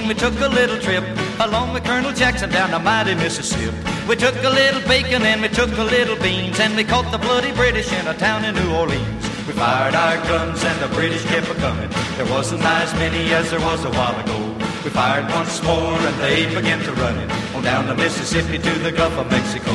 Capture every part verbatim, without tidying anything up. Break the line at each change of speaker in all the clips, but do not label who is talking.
we took a little trip along with Colonel Jackson down the mighty Mississippi. We took a little bacon and we took a little beans, and we caught the bloody British in a town in New Orleans. We fired our guns and the British kept a-coming. There wasn't as many as there was a while ago. We fired once more and they began to run it on down the Mississippi to the Gulf of Mexico.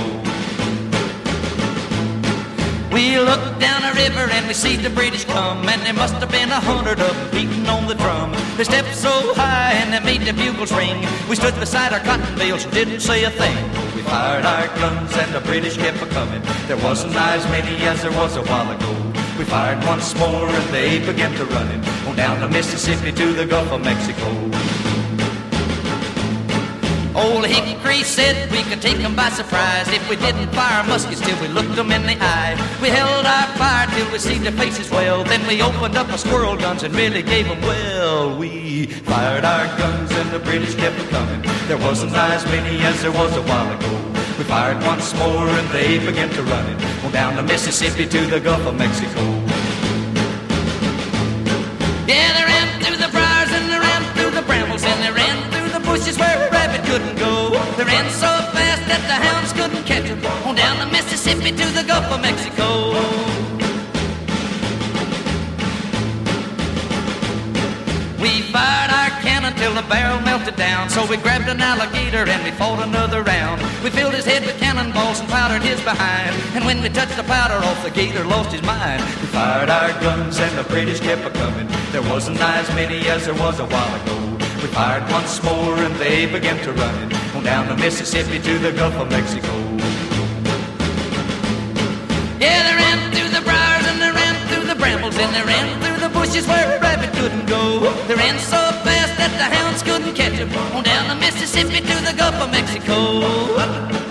We looked down a river and we see the British come, and there must have been a hundred of them beating on the drum. They stepped so high and they made the bugles ring. We stood beside our cotton bales and didn't say a thing. We fired our guns and the British kept a-coming. There wasn't as many as there was a while ago. We fired once more and they began to run it on down the Mississippi to the Gulf of Mexico. Old Hickory said we could take them by surprise if we didn't fire muskets till we looked them in the eye. We held our fire till we see their faces well, then we opened up our squirrel guns and really gave them well. We fired our guns and the British kept coming. There wasn't as many as there was a while ago. We fired once more and they began to run it on down the Mississippi to the Gulf of Mexico. Yeah, they ran through the briars and they ran through the brambles and they ran through the bushes where a rabbit couldn't go. They ran so fast that the hounds couldn't catch them on down the Mississippi to the Gulf of Mexico. We fired our cannon till the barrel melted down, so we grabbed an alligator and we fought another round. We filled his head with cannonballs and powdered his behind, and when we touched the powder off, the gator lost his mind. We fired our guns and the British kept a-coming. There wasn't as many as there was a while ago. We fired once more and they began to run it on down the Mississippi to the Gulf of Mexico. Yeah, they ran through the briars and they ran through the brambles and they ran through the bushes where a rabbit couldn't go. They ran so fast that the hounds couldn't catch them on down the Mississippi to the Gulf of Mexico.